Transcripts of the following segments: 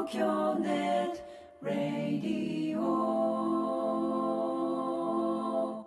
京ネットラディオ。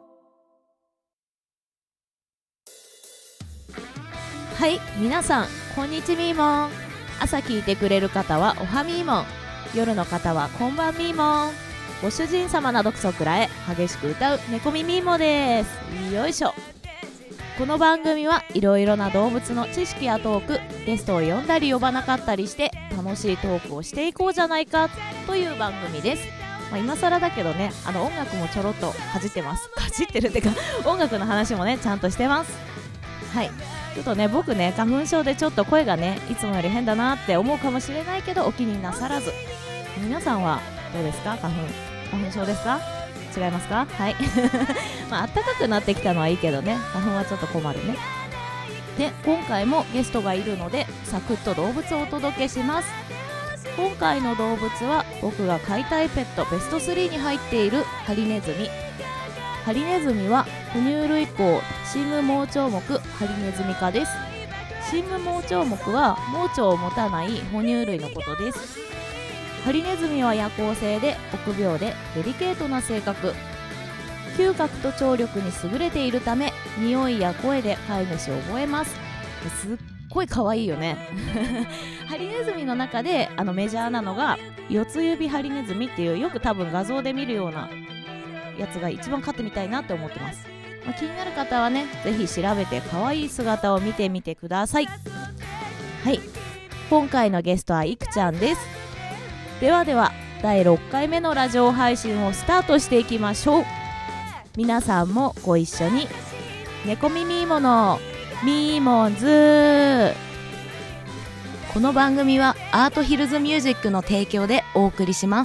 はい、皆さんこんにちみーもん。朝聞いてくれる方はおはみーもん、夜の方はこんばんみーもん。ご主人様などくそくらえ激しく歌う猫みみーもです。よいしょ。この番組はいろいろな動物の知識やトーク、ゲストを呼んだり呼ばなかったりして楽しいトークをしていこうじゃないかという番組です。今更だけどね、音楽もちょろっとかじってます。かじってるってか音楽の話もねちゃんとしてます。はい、ちょっとね僕ね花粉症でちょっと声がねいつもより変だなって思うかもしれないけどお気になさらず。皆さんはどうですか？花粉症ですか？違いますか？はい、暖かくなってきたのはいいけどね、花粉はちょっと困るね。で、今回もゲストがいるのでサクッと動物をお届けします。今回の動物は僕が飼いたいペットベスト3に入っているハリネズミ。ハリネズミは哺乳類綱深無盲腸目ハリネズミ科です。深無盲腸目は盲腸を持たない哺乳類のことです。ハリネズミは夜行性で臆病でデリケートな性格、嗅覚と聴力に優れているため匂いや声で飼い主を覚えます。すっごい可愛いよねハリネズミの中でメジャーなのが四つ指ハリネズミっていう、よく多分画像で見るようなやつが一番飼ってみたいなって思ってます。気になる方はねぜひ調べて可愛い姿を見てみてください。はい、今回のゲストはいくちゃんです。では第6回目のラジオ配信をスタートしていきましょう。皆さんもご一緒に。猫耳ものミーモンズ。この番組はアートヒルズミュージックの提供でお送りします。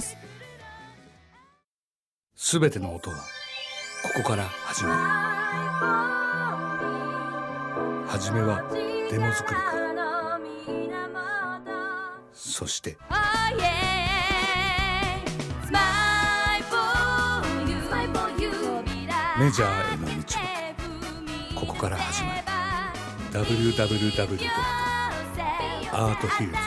すべての音はここから始まる。はじめはデモ作りから、そしてメジャーへの道もここから始まる。 www.arthillsmusic.net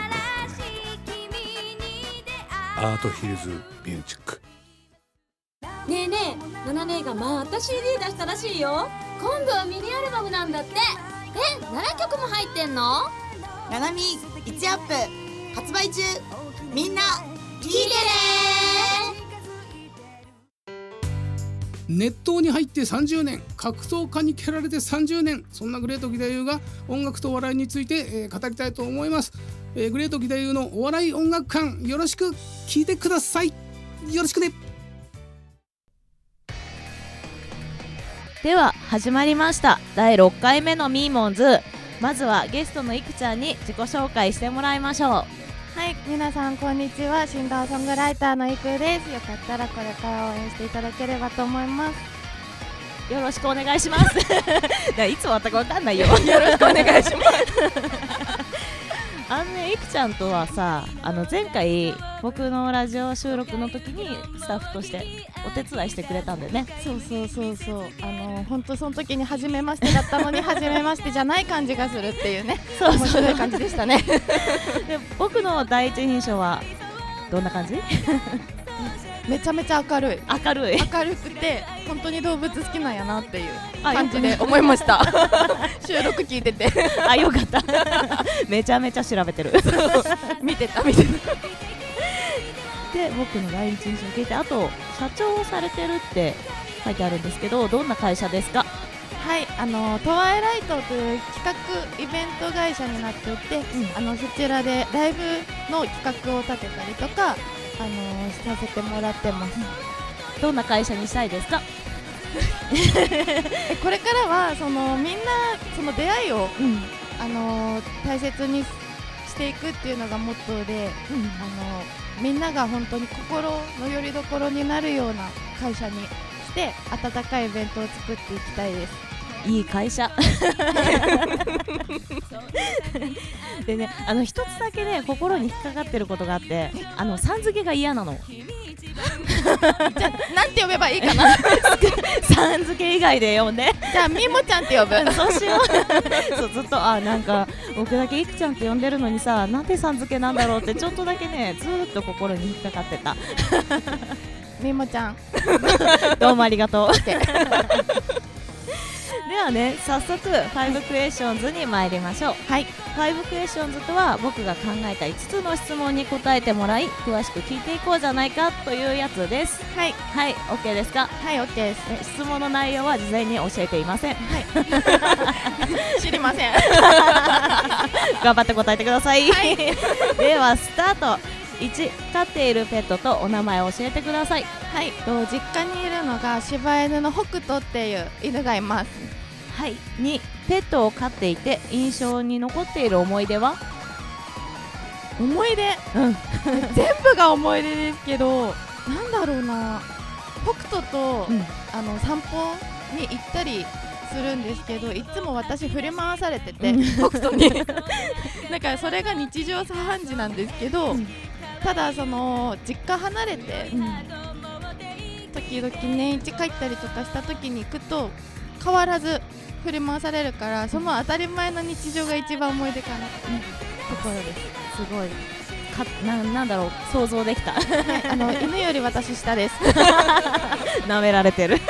アートヒルズミュージック。 ねえねえ、ナナ姉がまた CD 出したらしいよ。今度はミニアルバムなんだって。7曲も入ってんの？ ナナミ1アップ発売中。みんな聞いてね。 熱湯に入って30年、格闘家に蹴られて30年、そんなグレート義太夫が音楽とお笑いについて、語りたいと思います。グレート義太夫のお笑い音楽館、よろしく聞いてください。よろしくね。 では始まりました第6回目のミーモンズ。まずはゲストのいくちゃんに自己紹介してもらいましょう。 はい、皆さんこんにちは。シンガーソングライターのいくです。よかったらこれから応援していただければと思います。 よろしくお願いしますいつ終わったか分かんないよよろしくお願いしますいくちゃんとはさ、前回僕のラジオ収録の時にスタッフとしてお手伝いしてくれたんだよね。 そう本当その時に初めましてだったのに初めましてじゃない感じがするっていうね面白い感じでしたねで僕の第一印象はどんな感じ？ めちゃめちゃ明るくて本当に動物好きなんやなっていう感じで思いました収録聞いててよかっためちゃめちゃ調べてる見てたで僕の第一印象を聞いて、あと社長をされてるって書いてあるんですけど、どんな会社ですか？ はい、トワイライトという企画イベント会社になっていて、そちらでライブの企画を立てたりとかさせてもらってます。 どんな会社にしたいですか？ これからはみんなその出会いを、大切にしていくっていうのがモットーで、みんなが本当に心の拠り所になるような会社にして温かいイベントを作っていきたいです。 いい会社でね、一つだけね心に引っかかってることがあって、さん付けが嫌なのじゃあなんて呼べばいいかな。 さん付け以外で呼んで。 じゃあみもちゃんって呼ぶ。 そうしよう。そうずっとなんか僕だけいくちゃんって呼んでるのにさ、なんでさん付けなんだろうってちょっとだけねずーっと心に引っかかってた。 みもちゃん。 どうもありがとう。 OK ではね、早速5クエスチョンズに参りましょう。 はい。 5クエスチョンズとは僕が考えた5つの質問に答えてもらい詳しく聞いていこうじゃないかというやつです。 はいはい、 OK ですか？ はい OK です。 質問の内容は事前に教えていません。 知りません。 頑張って答えてください。 はいではスタート。1、飼っているペットとお名前を教えてください。 はい。実家にいるのが柴犬の北斗っていう犬がいます。 はい。2、ペットを飼っていて印象に残っている思い出は？ 思い出、全部が思い出ですけど、なんだろうな、北斗と、散歩に行ったりするんですけど、いつも私振り回されてて、北斗にだからそれが日常茶飯事なんですけど、ただその実家離れて、時々年一帰ったりとかした時に行くと変わらず振り回されるから、その当たり前の日常が一番思い出かなところです。 すごいなんだろう、想像できた。 犬より私下です。 舐められてる。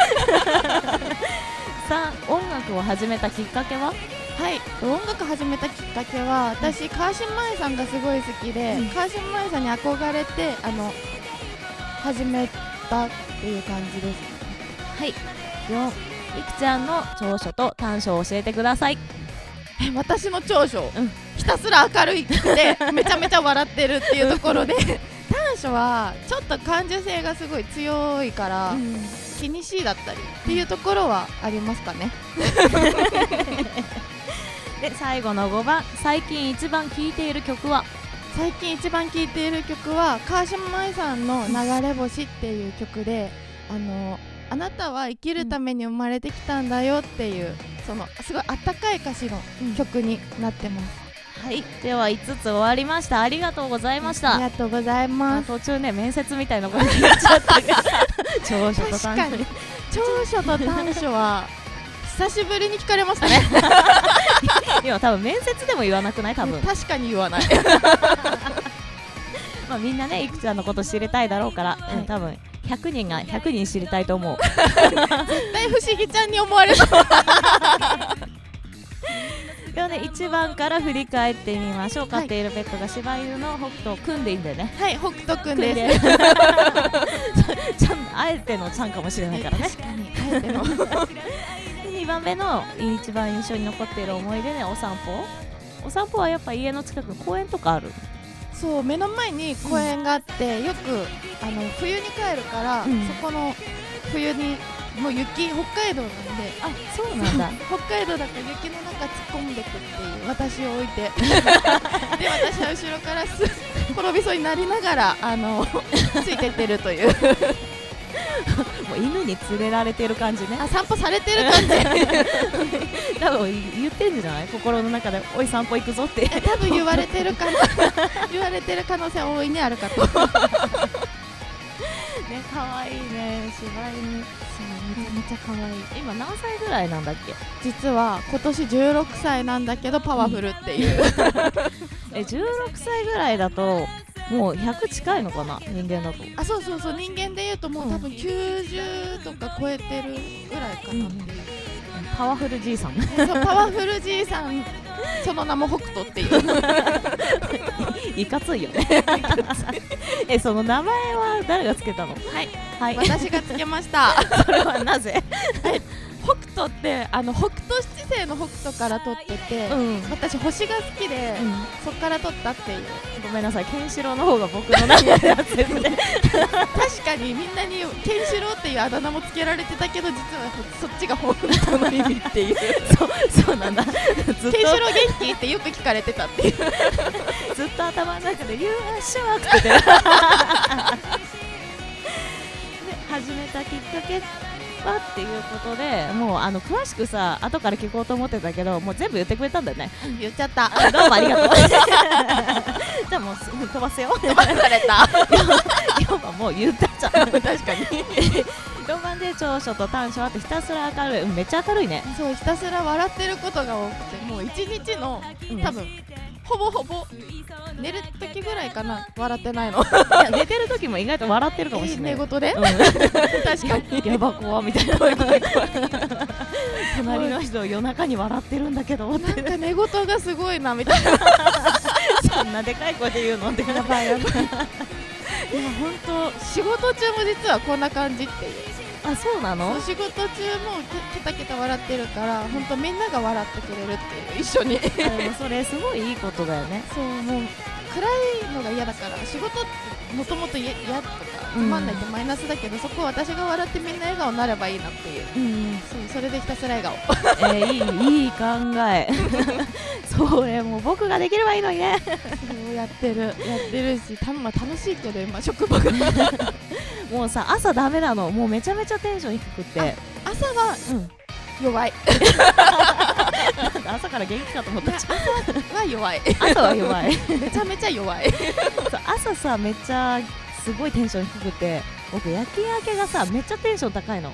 さあ、音楽を始めたきっかけは？ はい、音楽始めたきっかけは、私川島愛さんがすごい好きで、川島愛さんに憧れて始めたっていう感じです。 はい。4、いくちゃんの長所と短所を教えてください。 私の長所、ひたすら明るいくてめちゃめちゃ笑ってるっていうところで、短所はちょっと感受性がすごい強いから、気にしいだったりっていうところはありますかね。 で、最後の5番、最近一番聴いている曲は？ 最近一番聴いている曲は川島愛さんの流れ星っていう曲で、あなたは生きるために生まれてきたんだよっていう、そのすごいあったかい歌詞の曲になってます。 はい、では5つ終わりました。ありがとうございました。 ありがとうございます。 途中ね、面接みたいなことになっちゃったけど長所と短所。 確かに長所と短所は久しぶりに聞かれましたね。 今多分面接でも言わなくない？多分確かに言わない。 まあみんなね、いくちゃんのこと知りたいだろうから、多分100人が100人知りたいと思う。 絶対不思議ちゃんに思われそう。 ではね、1番から振り返ってみましょう。飼っているペットが柴犬の北斗くんでいいんだよね。 はい、北斗くんです。 あえてのちゃんかもしれないからね。 確かにあえての。 2番目の一番印象に残っている思い出ね、お散歩。お散歩はやっぱ家の近くに公園とかある？ そう、目の前に公園があって、よく冬に帰るから、そこの冬にもう雪、北海道なんで、 あ、そうなんだ。 北海道だから雪の中突っ込んでくっていう、私を置いてで、私は後ろから転びそうになりながらついてってるという。 もう犬に連れられてる感じね。 散歩されてる感じ。 多分言ってんじゃない？心の中でおい散歩行くぞって。 多分言われてる可能性は大いにあるかと。 ね、可愛いね、柴犬。そう、めちゃめちゃ可愛い。今何歳ぐらいなんだっけ？ 実は今年16歳なんだけどパワフルっていう。 16歳ぐらいだともう100近いのかな、人間だと。 あ、そうそうそう、人間でいうともう多分90とか超えてるぐらいかなっていう。 パワフルじいさん。 そう、パワフルじいさん、その名も北斗っていう。 いかついよね。その名前は誰がつけたの？ はい、私がつけました。 それはなぜ？ 北斗って北斗七星の北斗から取ってて、私星が好きで、そっから取ったっていう。 ごめんなさい、ケンシロウの方が僕の名前だってね。 確かにみんなにケンシロウっていうあだ名もつけられてたけど、実はそっちが本当の意味っていう。 そうなんだ。ケンシロウ元気ってよく聞かれてたっていう。 ずっと頭の中で「You are shark」って言って始めたきっかけはっていうことで、もう詳しくさ後から聞こうと思ってたけど、もう全部言ってくれたんだよね。 言っちゃった。 どうもありがとう。じゃあもう飛ばせよ。 飛ばされた。 今もう言ったっちゃう確かに4番で長所と短所あってひたすら明るい、めっちゃ明るいね。 そう、ひたすら笑ってることが多くて、もう一日の多分ほぼほぼ寝る時ぐらいかな、笑ってないの。 いや寝てる時も意外と笑ってるかもしれない。 寝言で、 確かにやば怖みたいな隣の人夜中に笑ってるんだけどってなんか寝言がすごいなみたいな。 そんなでかい声で言うのってやばいやばい。いや本当仕事中も実はこんな感じっていう。 あ、そうなの？ 仕事中もケタケタ笑ってるから本当みんなが笑ってくれるっていう、一緒に。 でもそれすごいいいことだよね。 そう、もう暗いのが嫌だから、仕事ってもともと嫌とかつまんないってマイナスだけど、そこを私が笑ってみんな笑顔になればいいなっていう、それでひたすら笑顔。 いい考えそれもう僕ができればいいのにね。 そうやってるし、楽しいけど今職場がもうさ、朝ダメなの。もうめちゃめちゃテンション低くって朝は、弱い朝から元気かと思った。 朝は弱い朝は弱いめちゃめちゃ弱いそう朝さ、めっちゃすごいテンション低くて、僕夜勤明けがさめっちゃテンション高いの。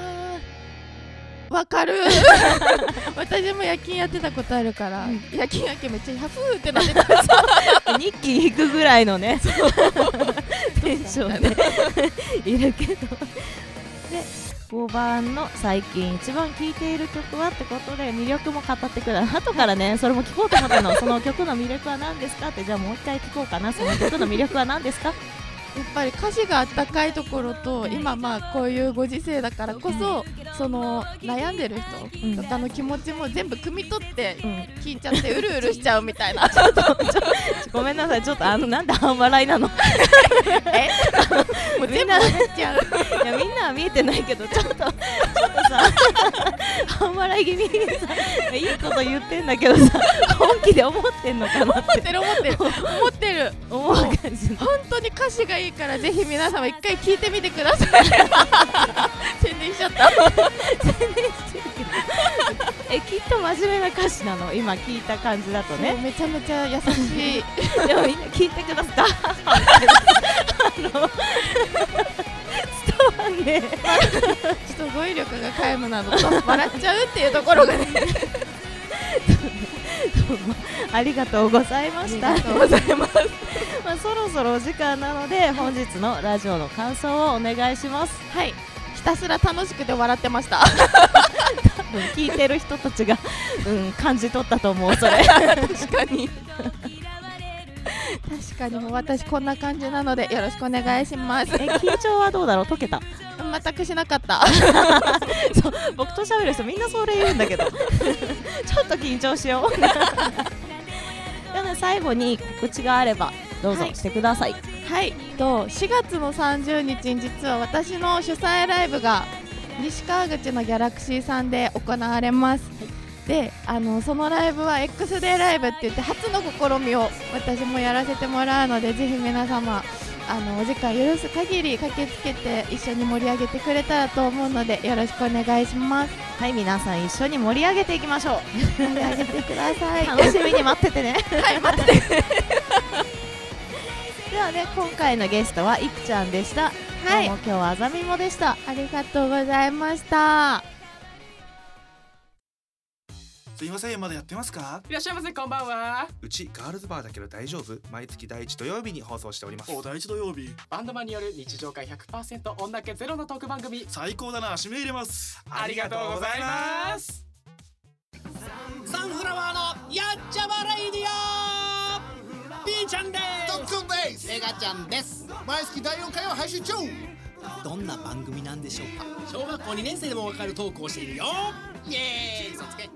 わかる私も夜勤やってたことあるから、夜勤明けめっちゃヤフーってなってた日記引くぐらいのねテンションでいるけど、で5番の最近一番聴いている曲はってことで魅力も語ってくる。後からねそれも聞こうと思ったの。その曲の魅力は何ですかって。じゃあもう一回聞こうかな。その曲の魅力は何ですか？ やっぱり歌詞があったかいところと、今こういうご時世だからこそ、その悩んでる人とかの気持ちも全部汲み取って聞いちゃってうるうるしちゃうみたいなごめんなさい、ちょっとなんで半笑いなのもう全部笑っちゃう。 いやみんなは見えてないけど、ちょっとさ半笑い気味にさいいこと言ってんだけどさ、本気で思ってんのかなって思ってる思う感じ。 本当に歌詞がいいから、ぜひ皆様一回聞いてみてください宣伝しちゃった宣伝してるけどきっと真面目な歌詞なの、今聞いた感じだとね。 めちゃめちゃ優しいでもみんな聞いてください伝わんねちょっと語彙力が皆無なのと笑っちゃうっていうところがねありがとうございました。 ありがとうございますそろそろお時間なので本日のラジオの感想をお願いします。 はい、ひたすら楽しくて笑ってました多分聞いてる人たちが、感じ取ったと思うそれ確かにもう私こんな感じなのでよろしくお願いします。 緊張はどうだろう？解けた？ 全くしなかったそう、僕と喋る人みんなそれ言うんだけどちょっと緊張しようなので最後に告知があればどうぞしてください。 はい、4月の30日に実は私の主催ライブが西川口のギャラクシーさんで行われます。で、そのライブは X デーライブって言って初の試みを私もやらせてもらうので、ぜひ皆様お時間許す限り駆けつけて一緒に盛り上げてくれたらと思うのでよろしくお願いします。 はい、皆さん一緒に盛り上げていきましょう。 盛り上げてください楽しみに待っててねはい待っててではね、今回のゲストはいくちゃんでした。 はい、 どうも今日はあざみもでした。 ありがとうございました。 すいません、まだやってますか？ いらっしゃいませ、こんばんは。 うちガールズバーだけど大丈夫？毎月第1土曜日に放送しております。 第1土曜日、バンドマンによる日常会 100% 女気ゼロのトーク番組。 最高だな、締め入れます。 ありがとうございます。サンフラワーのやっちゃまレイディオ、ピーちゃんです。 トッツンです。 メガちゃんです。 毎月第4回を配信中。 どんな番組なんでしょうか？小学校2年生でもわかるトークをしているよ。イエーイ、嘘つけ。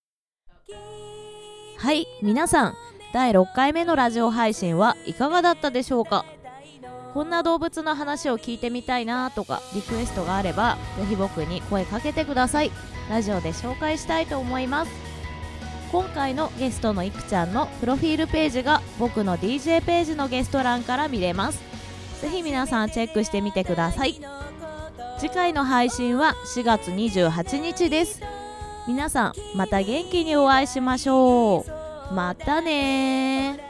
はい、皆さん第6回目のラジオ配信はいかがだったでしょうか？こんな動物の話を聞いてみたいなとかリクエストがあればぜひ僕に声かけてください。ラジオで紹介したいと思います。今回のゲストのいくちゃんのプロフィールページが僕の DJ ページのゲスト欄から見れます。ぜひ皆さんチェックしてみてください。次回の配信は4月28日です。皆さんまた元気にお会いしましょう。またねー。